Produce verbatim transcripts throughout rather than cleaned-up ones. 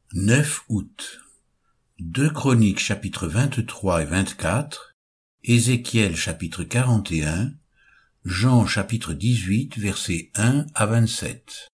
neuf août. deux Chroniques chapitres vingt-trois et vingt-quatre, Ézéchiel chapitre quarante et un, Jean chapitre dix-huit versets un à vingt-sept.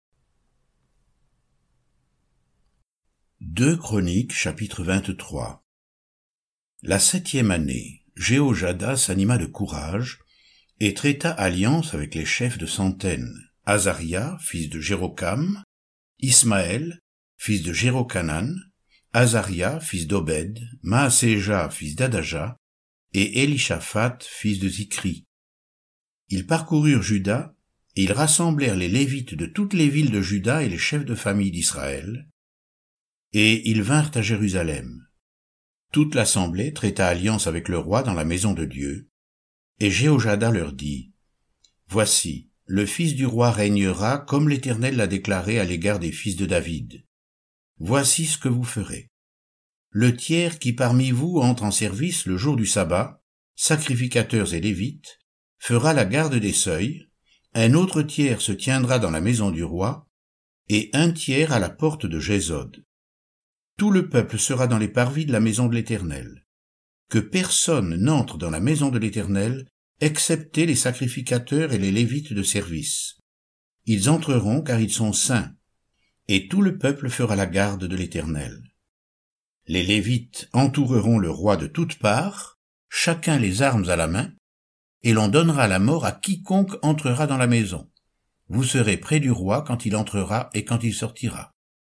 deux Chroniques chapitre vingt-trois. La septième année, Jéhojada s'anima de courage et traita alliance avec les chefs de centaines, Azaria, fils de Jérokam, Ismaël, fils de Jérokanan, Azaria, fils d'Obed, Maaséja, fils d'Adaja, et Élishaphat, fils de Zikri. Ils parcoururent Juda, et ils rassemblèrent les Lévites de toutes les villes de Juda et les chefs de famille d'Israël, et ils vinrent à Jérusalem. Toute l'assemblée traita alliance avec le roi dans la maison de Dieu, et Jéhojada leur dit, « Voici, le fils du roi régnera comme l'Éternel l'a déclaré à l'égard des fils de David. Voici ce que vous ferez. Le tiers qui parmi vous entre en service le jour du sabbat, sacrificateurs et lévites, fera la garde des seuils, un autre tiers se tiendra dans la maison du roi, et un tiers à la porte de Gésod. Tout le peuple sera dans les parvis de la maison de l'Éternel. Que personne n'entre dans la maison de l'Éternel, excepté les sacrificateurs et les lévites de service. Ils entreront car ils sont saints, et tout le peuple fera la garde de l'Éternel. Les lévites entoureront le roi de toutes parts, chacun les armes à la main, et l'on donnera la mort à quiconque entrera dans la maison. Vous serez près du roi quand il entrera et quand il sortira.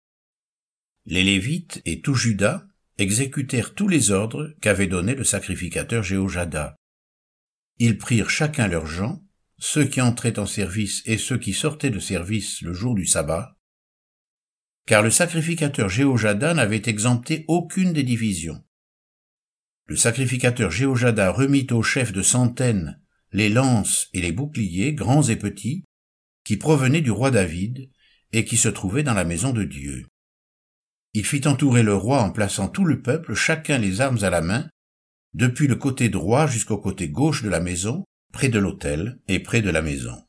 Les lévites et tout Juda exécutèrent tous les ordres qu'avait donnés le sacrificateur Jéhojada. Ils prirent chacun leurs gens, ceux qui entraient en service et ceux qui sortaient de service le jour du sabbat, car le sacrificateur Jéhojada n'avait exempté aucune des divisions. Le sacrificateur Jéhojada remit aux chefs de centaines les lances et les boucliers, grands et petits, qui provenaient du roi David et qui se trouvaient dans la maison de Dieu. Il fit entourer le roi en plaçant tout le peuple, chacun les armes à la main, depuis le côté droit jusqu'au côté gauche de la maison, près de l'autel et près de la maison.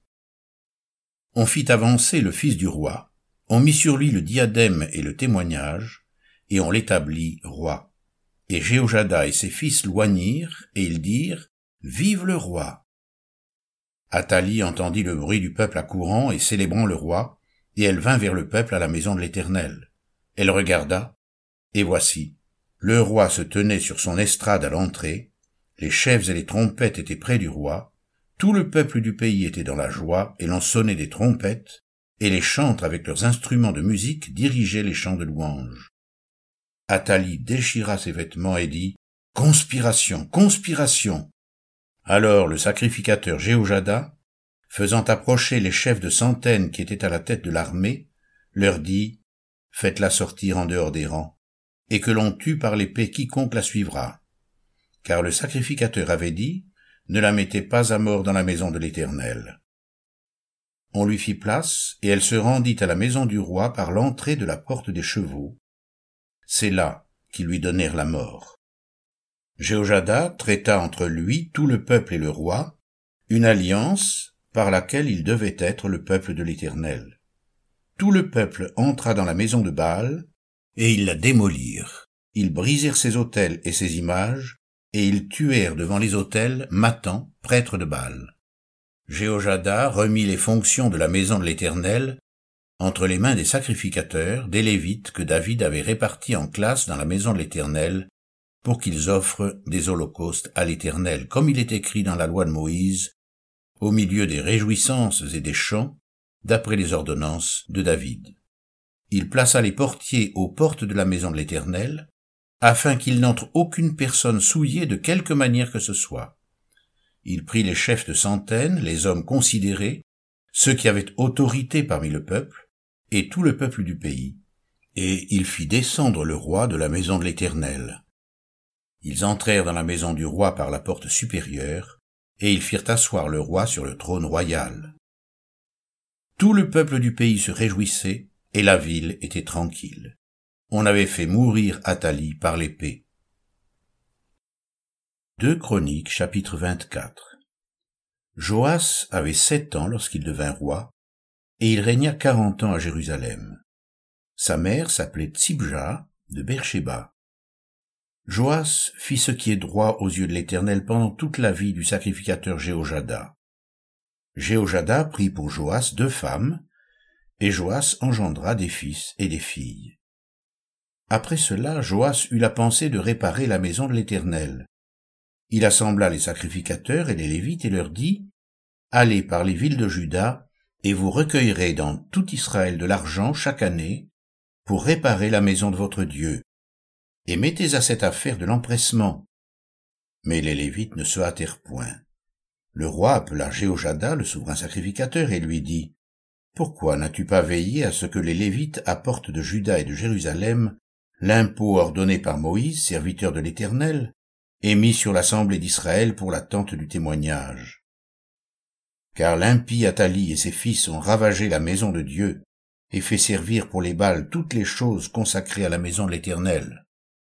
On fit avancer le fils du roi, on mit sur lui le diadème et le témoignage, et on l'établit roi. Et Jéhojada et ses fils loignirent, et ils dirent, « Vive le roi !» Athalie entendit le bruit du peuple accourant et célébrant le roi, et elle vint vers le peuple à la maison de l'Éternel. Elle regarda, et voici, le roi se tenait sur son estrade à l'entrée, les chefs et les trompettes étaient près du roi, tout le peuple du pays était dans la joie, et l'on sonnait des trompettes, et les chantres avec leurs instruments de musique dirigeaient les chants de louange. Athalie déchira ses vêtements et dit, « Conspiration, conspiration !» Alors le sacrificateur Jéhojada, faisant approcher les chefs de centaines qui étaient à la tête de l'armée, leur dit, « Faites-la sortir en dehors des rangs, et que l'on tue par l'épée quiconque la suivra. » Car le sacrificateur avait dit, « Ne la mettez pas à mort dans la maison de l'Éternel. » On lui fit place, et elle se rendit à la maison du roi par l'entrée de la porte des chevaux. C'est là qu'ils lui donnèrent la mort. Jéhojada traita entre lui, tout le peuple et le roi, une alliance par laquelle il devait être le peuple de l'Éternel. Tout le peuple entra dans la maison de Baal, et ils la démolirent. Ils brisèrent ses autels et ses images, et ils tuèrent devant les autels Mathan, prêtre de Baal. Jéhojada remit les fonctions de la maison de l'Éternel entre les mains des sacrificateurs, des Lévites que David avait répartis en classes dans la maison de l'Éternel pour qu'ils offrent des holocaustes à l'Éternel, comme il est écrit dans la loi de Moïse, au milieu des réjouissances et des chants, d'après les ordonnances de David. Il plaça les portiers aux portes de la maison de l'Éternel, afin qu'il n'entre aucune personne souillée de quelque manière que ce soit. Il prit les chefs de centaines, les hommes considérés, ceux qui avaient autorité parmi le peuple, et tout le peuple du pays, et il fit descendre le roi de la maison de l'Éternel. Ils entrèrent dans la maison du roi par la porte supérieure, et ils firent asseoir le roi sur le trône royal. Tout le peuple du pays se réjouissait, et la ville était tranquille. On avait fait mourir Athalie par l'épée. deux Chroniques chapitre vingt-quatre. Joas avait sept ans lorsqu'il devint roi, et il régna quarante ans à Jérusalem. Sa mère s'appelait Tsibja de Beersheba. Joas fit ce qui est droit aux yeux de l'Éternel pendant toute la vie du sacrificateur Jéhojada. Jéhojada prit pour Joas deux femmes, et Joas engendra des fils et des filles. Après cela, Joas eut la pensée de réparer la maison de l'Éternel. Il assembla les sacrificateurs et les Lévites et leur dit, « Allez par les villes de Juda, et vous recueillerez dans tout Israël de l'argent chaque année, pour réparer la maison de votre Dieu, et mettez à cette affaire de l'empressement. » Mais les Lévites ne se hâtèrent point. Le roi appela Jéhojada, le souverain sacrificateur, et lui dit, « Pourquoi n'as-tu pas veillé à ce que les Lévites apportent de Juda et de Jérusalem l'impôt ordonné par Moïse, serviteur de l'Éternel, et mis sur l'assemblée d'Israël pour la tente du témoignage? Car l'impie Athalie et ses fils ont ravagé la maison de Dieu, et fait servir pour les Baals toutes les choses consacrées à la maison de l'Éternel. »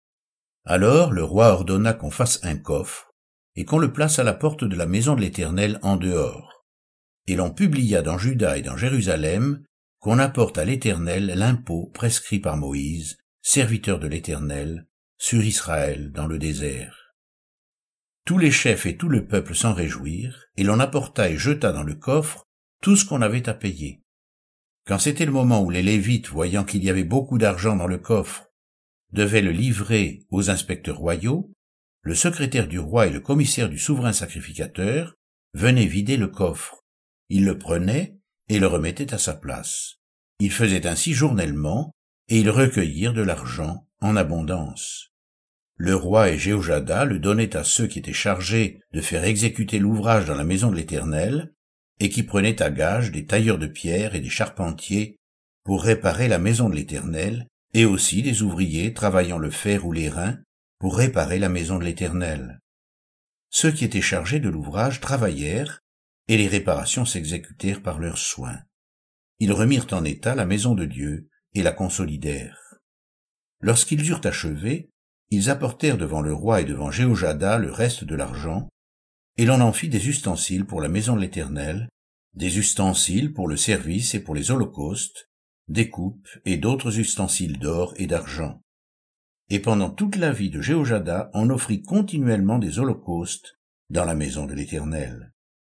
Alors le roi ordonna qu'on fasse un coffre, et qu'on le place à la porte de la maison de l'Éternel en dehors. Et l'on publia dans Juda et dans Jérusalem qu'on apporte à l'Éternel l'impôt prescrit par Moïse, serviteur de l'Éternel, sur Israël dans le désert. Tous les chefs et tout le peuple s'en réjouirent, et l'on apporta et jeta dans le coffre tout ce qu'on avait à payer. Quand c'était le moment où les Lévites, voyant qu'il y avait beaucoup d'argent dans le coffre, devaient le livrer aux inspecteurs royaux, le secrétaire du roi et le commissaire du souverain sacrificateur venaient vider le coffre. Ils le prenaient et le remettaient à sa place. Ils faisaient ainsi journellement, et ils recueillirent de l'argent en abondance. Le roi et Jéhojada le donnaient à ceux qui étaient chargés de faire exécuter l'ouvrage dans la maison de l'Éternel, et qui prenaient à gage des tailleurs de pierre et des charpentiers pour réparer la maison de l'Éternel, et aussi des ouvriers travaillant le fer ou l'airain pour réparer la maison de l'Éternel. Ceux qui étaient chargés de l'ouvrage travaillèrent, et les réparations s'exécutèrent par leurs soins. Ils remirent en état la maison de Dieu, et la consolidèrent. Lorsqu'ils eurent achevé, ils apportèrent devant le roi et devant Jéhojada le reste de l'argent, et l'on en fit des ustensiles pour la maison de l'Éternel, des ustensiles pour le service et pour les holocaustes, des coupes et d'autres ustensiles d'or et d'argent. Et pendant toute la vie de Jéhojada, on offrit continuellement des holocaustes dans la maison de l'Éternel.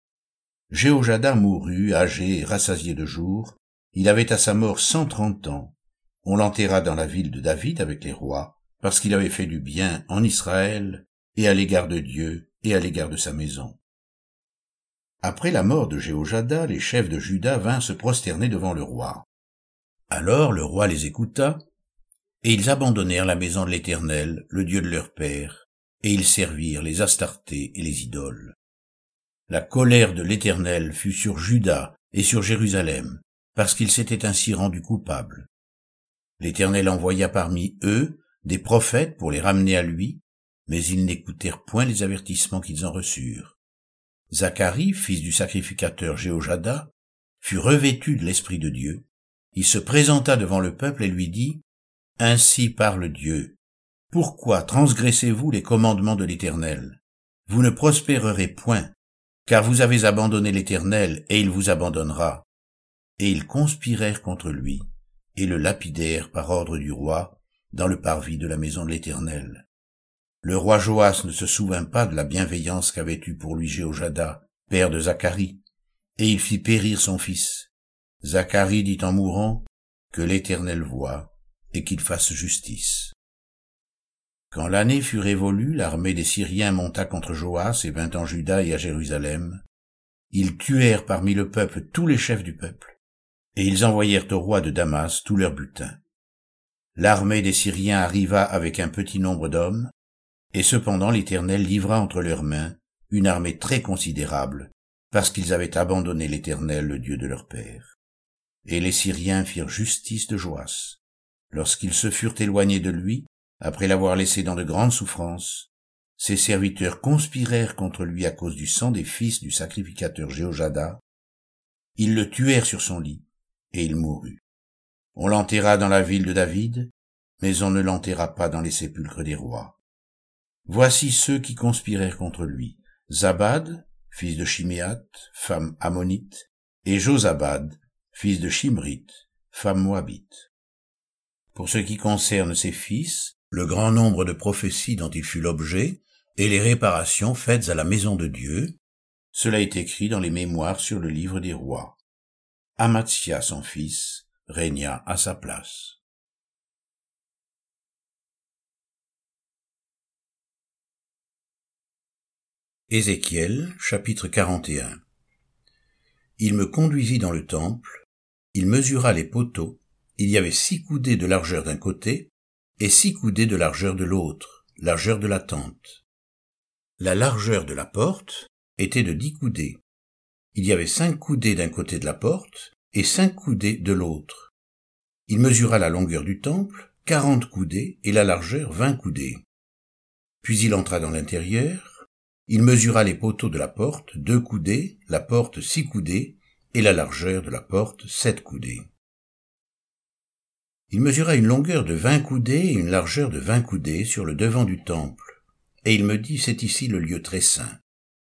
Jéhojada mourut, âgé et rassasié de jours. Il avait à sa mort cent trente ans. On l'enterra dans la ville de David avec les rois, parce qu'il avait fait du bien en Israël, et à l'égard de Dieu, et à l'égard de sa maison. Après la mort de Jéhojada, les chefs de Juda vinrent se prosterner devant le roi. Alors le roi les écouta, et ils abandonnèrent la maison de l'Éternel, le Dieu de leur père, et ils servirent les Astartés et les idoles. La colère de l'Éternel fut sur Juda et sur Jérusalem, parce qu'ils s'étaient ainsi rendus coupables. L'Éternel envoya parmi eux des prophètes pour les ramener à lui, mais ils n'écoutèrent point les avertissements qu'ils en reçurent. Zacharie, fils du sacrificateur Jéhojada, fut revêtu de l'Esprit de Dieu. Il se présenta devant le peuple et lui dit, « Ainsi parle Dieu. Pourquoi transgressez-vous les commandements de l'Éternel? Vous ne prospérerez point, car vous avez abandonné l'Éternel, et il vous abandonnera. » Et ils conspirèrent contre lui, et le lapidèrent par ordre du roi, dans le parvis de la maison de l'Éternel. Le roi Joas ne se souvint pas de la bienveillance qu'avait eue pour lui Jéhojada, père de Zacharie, et il fit périr son fils. Zacharie dit en mourant, « Que l'Éternel voie, et qu'il fasse justice. » Quand l'année fut révolue, l'armée des Syriens monta contre Joas et vint en Juda et à Jérusalem. Ils tuèrent parmi le peuple tous les chefs du peuple, et ils envoyèrent au roi de Damas tout leur butin. L'armée des Syriens arriva avec un petit nombre d'hommes, et cependant l'Éternel livra entre leurs mains une armée très considérable, parce qu'ils avaient abandonné l'Éternel, le Dieu de leur père. Et les Syriens firent justice de Joas. Lorsqu'ils se furent éloignés de lui, après l'avoir laissé dans de grandes souffrances, ses serviteurs conspirèrent contre lui à cause du sang des fils du sacrificateur Jéhojada. Ils le tuèrent sur son lit, et il mourut. On l'enterra dans la ville de David, mais on ne l'enterra pas dans les sépulcres des rois. Voici ceux qui conspirèrent contre lui. Zabad, fils de Shiméat, femme ammonite, et Josabad, fils de Shimrith, femme moabite. pour ce qui concerne ses fils, le grand nombre de prophéties dont il fut l'objet, et les réparations faites à la maison de Dieu. Cela est écrit dans les mémoires sur le livre des rois. Amatsia, son fils, régna à sa place. Ézéchiel, chapitre quarante et un. Il me conduisit dans le temple, il mesura les poteaux, il y avait six coudées de largeur d'un côté, et six coudées de largeur de l'autre, largeur de la tente. La largeur de la porte était de dix coudées. Il y avait cinq coudées d'un côté de la porte, et cinq coudées de l'autre. Il mesura la longueur du temple, quarante coudées, et la largeur vingt coudées. Puis il entra dans l'intérieur. Il mesura les poteaux de la porte, deux coudées, la porte six coudées, et la largeur de la porte sept coudées. Il mesura une longueur de vingt coudées et une largeur de vingt coudées sur le devant du temple, et il me dit, c'est ici le lieu très saint.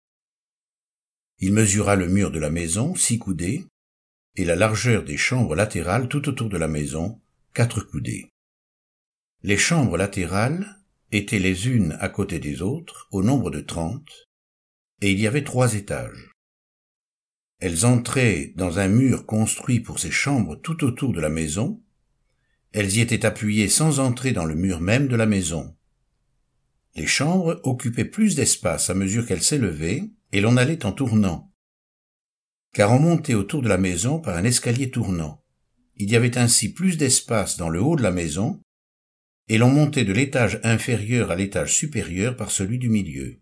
Il mesura le mur de la maison, six coudées, et la largeur des chambres latérales tout autour de la maison, quatre coudées. Les chambres latérales étaient les unes à côté des autres, au nombre de trente, et il y avait trois étages. Elles entraient dans un mur construit pour ces chambres tout autour de la maison. Elles y étaient appuyées sans entrer dans le mur même de la maison. Les chambres occupaient plus d'espace à mesure qu'elles s'élevaient, et l'on allait en tournant. Car on montait autour de la maison par un escalier tournant. Il y avait ainsi plus d'espace dans le haut de la maison, et l'on montait de l'étage inférieur à l'étage supérieur par celui du milieu.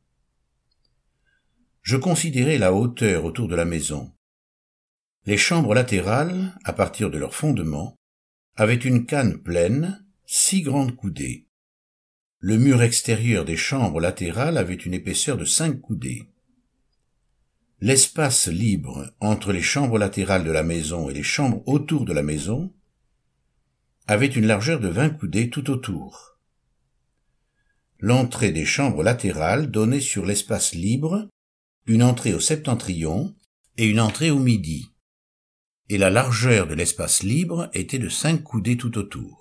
Je considérais la hauteur autour de la maison. Les chambres latérales, à partir de leur fondement, avaient une canne pleine, six grandes coudées. Le mur extérieur des chambres latérales avait une épaisseur de cinq coudées. L'espace libre entre les chambres latérales de la maison et les chambres autour de la maison avait une largeur de vingt coudées tout autour. L'entrée des chambres latérales donnait sur l'espace libre une entrée au septentrion et une entrée au midi, et la largeur de l'espace libre était de cinq coudées tout autour.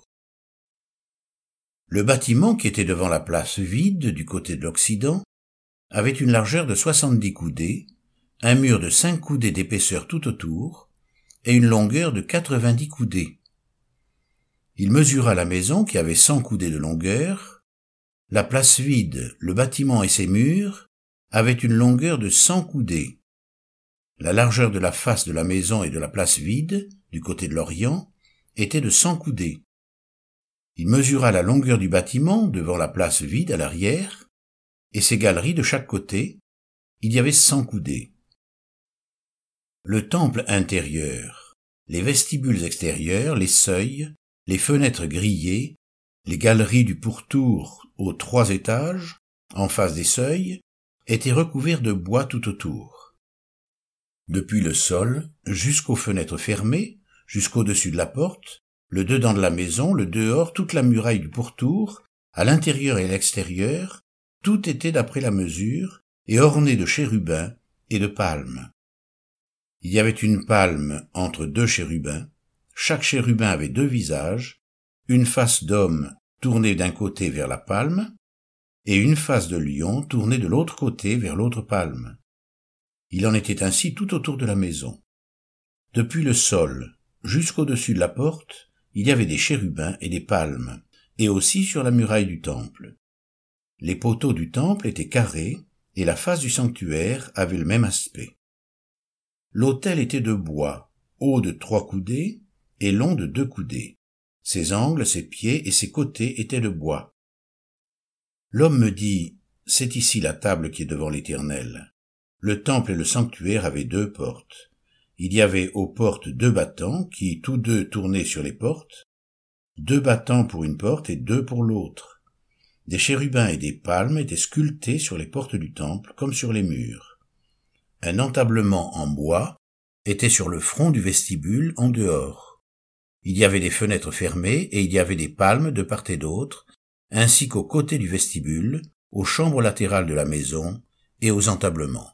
Le bâtiment qui était devant la place vide du côté de l'Occident avait une largeur de soixante-dix coudées, un mur de cinq coudées d'épaisseur tout autour, et une longueur de quatre-vingt-dix coudées. Il mesura la maison qui avait cent coudées de longueur. La place vide, le bâtiment et ses murs avaient une longueur de cent coudées. La largeur de la face de la maison et de la place vide, du côté de l'Orient, était de cent coudées. Il mesura la longueur du bâtiment devant la place vide à l'arrière, et ses galeries de chaque côté. Il y avait cent coudées. Le temple intérieur, les vestibules extérieurs, les seuils, les fenêtres grillées, les galeries du pourtour aux trois étages, en face des seuils, étaient recouverts de bois tout autour. Depuis le sol, jusqu'aux fenêtres fermées, jusqu'au-dessus de la porte, le dedans de la maison, le dehors, toute la muraille du pourtour, à l'intérieur et à l'extérieur, tout était d'après la mesure et orné de chérubins et de palmes. Il y avait une palme entre deux chérubins. Chaque chérubin avait deux visages, une face d'homme tournée d'un côté vers la palme, et une face de lion tournée de l'autre côté vers l'autre palme. Il en était ainsi tout autour de la maison. Depuis le sol jusqu'au-dessus de la porte, il y avait des chérubins et des palmes, et aussi sur la muraille du temple. Les poteaux du temple étaient carrés, et la face du sanctuaire avait le même aspect. L'autel était de bois, haut de trois coudées, et long de deux coudées. Ses angles, ses pieds et ses côtés étaient de bois. L'homme me dit, c'est ici la table qui est devant l'Éternel. Le temple et le sanctuaire avaient deux portes. Il y avait aux portes deux battants qui tous deux tournaient sur les portes, deux battants pour une porte et deux pour l'autre. Des chérubins et des palmes étaient sculptés sur les portes du temple comme sur les murs. Un entablement en bois était sur le front du vestibule en dehors. Il y avait des fenêtres fermées et il y avait des palmes de part et d'autre, ainsi qu'aux côtés du vestibule, aux chambres latérales de la maison et aux entablements.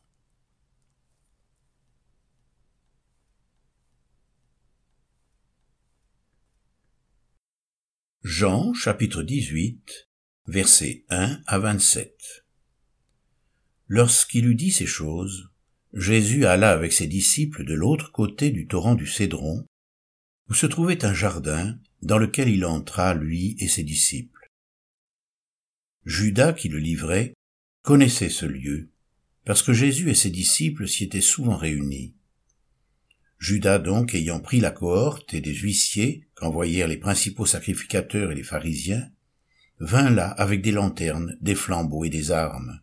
Jean chapitre dix-huit, versets un à vingt-sept. Lorsqu'il eut dit ces choses, Jésus alla avec ses disciples de l'autre côté du torrent du Cédron, où se trouvait un jardin dans lequel il entra, lui et ses disciples. Judas, qui le livrait, connaissait ce lieu, parce que Jésus et ses disciples s'y étaient souvent réunis. Judas donc, ayant pris la cohorte et des huissiers qu'envoyèrent les principaux sacrificateurs et les pharisiens, vint là avec des lanternes, des flambeaux et des armes.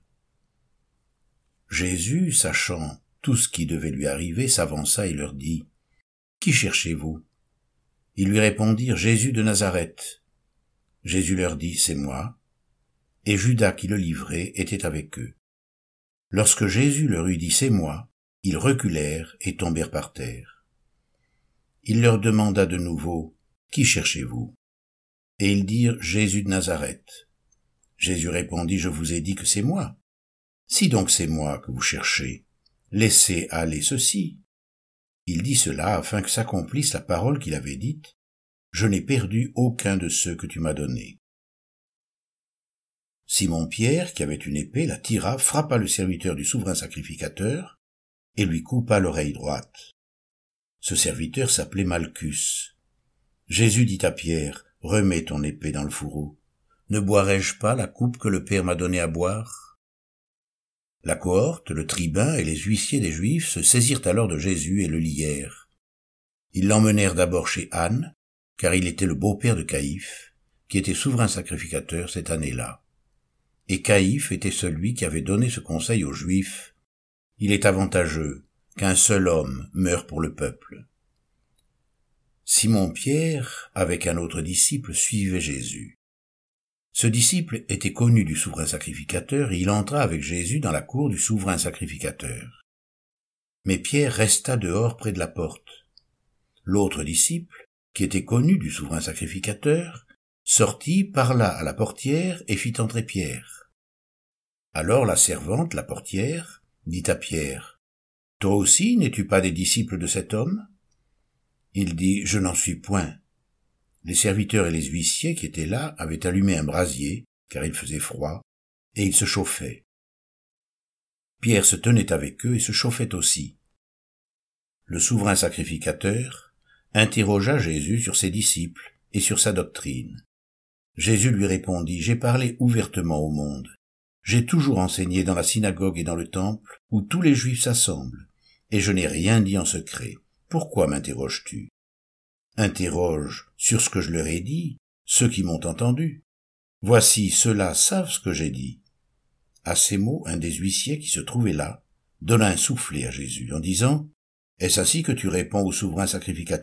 Jésus, sachant tout ce qui devait lui arriver, s'avança et leur dit : « Qui cherchez-vous ? » Ils lui répondirent : « Jésus de Nazareth. » Jésus leur dit : « C'est moi. » Et Judas qui le livrait était avec eux. Lorsque Jésus leur eut dit : « C'est moi », ils reculèrent et tombèrent par terre. Il leur demanda de nouveau : « Qui cherchez-vous ? » Et ils dirent : « Jésus de Nazareth. » Jésus répondit : « Je vous ai dit que c'est moi. Si donc c'est moi que vous cherchez, laissez aller ceci. » Il dit cela afin que s'accomplisse la parole qu'il avait dite : « Je n'ai perdu aucun de ceux que tu m'as donnés. » Simon-Pierre, qui avait une épée, la tira, frappa le serviteur du souverain sacrificateur et lui coupa l'oreille droite. Ce serviteur s'appelait Malchus. Jésus dit à Pierre : « Remets ton épée dans le fourreau. Ne boirai-je pas la coupe que le Père m'a donnée à boire ?» La cohorte, le tribun et les huissiers des Juifs se saisirent alors de Jésus et le lièrent. Ils l'emmenèrent d'abord chez Anne, car il était le beau-père de Caïphe, qui était souverain sacrificateur cette année-là. Et Caïphe était celui qui avait donné ce conseil aux Juifs : « Il est avantageux qu'un seul homme meure pour le peuple. » Simon-Pierre, avec un autre disciple, suivait Jésus. Ce disciple était connu du souverain sacrificateur et il entra avec Jésus dans la cour du souverain sacrificateur. Mais Pierre resta dehors près de la porte. L'autre disciple, qui était connu du souverain sacrificateur, sortit, parla à la portière et fit entrer Pierre. Alors la servante, la portière, dit à Pierre : « Toi aussi, n'es-tu pas des disciples de cet homme ?» Il dit : « Je n'en suis point. » Les serviteurs et les huissiers qui étaient là avaient allumé un brasier, car il faisait froid, et ils se chauffaient. Pierre se tenait avec eux et se chauffait aussi. Le souverain sacrificateur interrogea Jésus sur ses disciples et sur sa doctrine. Jésus lui répondit : « J'ai parlé ouvertement au monde. J'ai toujours enseigné dans la synagogue et dans le temple, où tous les Juifs s'assemblent, et je n'ai rien dit en secret. Pourquoi m'interroges-tu ? Interroge sur ce que je leur ai dit, ceux qui m'ont entendu. Voici, ceux-là savent ce que j'ai dit. » À ces mots, un des huissiers qui se trouvait là donna un soufflet à Jésus en disant : « Est-ce ainsi que tu réponds au souverain sacrificateur ?»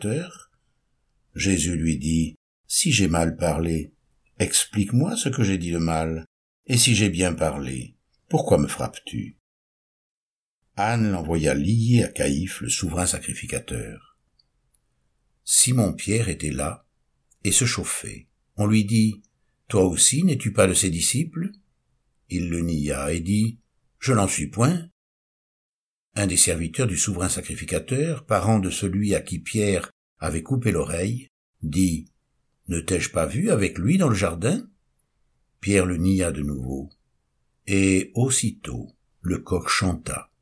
Jésus lui dit : « Si j'ai mal parlé, explique-moi ce que j'ai dit de mal. Et si j'ai bien parlé, pourquoi me frappes-tu » Anne l'envoya lier à Caïphe, le souverain sacrificateur. Simon-Pierre était là et se chauffait. On lui dit : « Toi aussi, n'es-tu pas de ses disciples ?» Il le nia et dit : « Je n'en suis point. » Un des serviteurs du souverain sacrificateur, parent de celui à qui Pierre avait coupé l'oreille, dit : « Ne t'ai-je pas vu avec lui dans le jardin ?» Pierre le nia de nouveau. Et aussitôt le coq chanta.